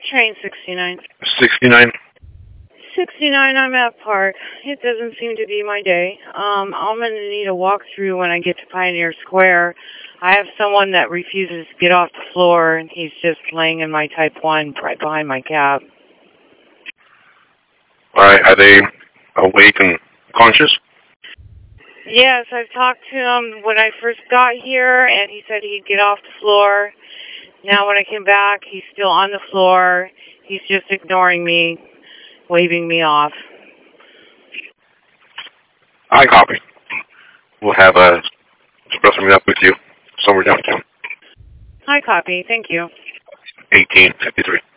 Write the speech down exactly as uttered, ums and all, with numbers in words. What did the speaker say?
Train sixty-nine. sixty-nine? sixty-nine, I'm at Park. It doesn't seem to be my day. Um, I'm going to need a walkthrough when I get to Pioneer Square. I have someone that refuses to get off the floor, and he's just laying in my Type one right behind my cab. All right, are they awake and conscious? Yes, I've talked to him when I first got here, and he said he'd get off the floor. Now when I came back, he's still on the floor. He's just ignoring me, waving me off. I copy. We'll have a express meet up with you somewhere downtown. I copy. Thank you. eighteen fifty-three.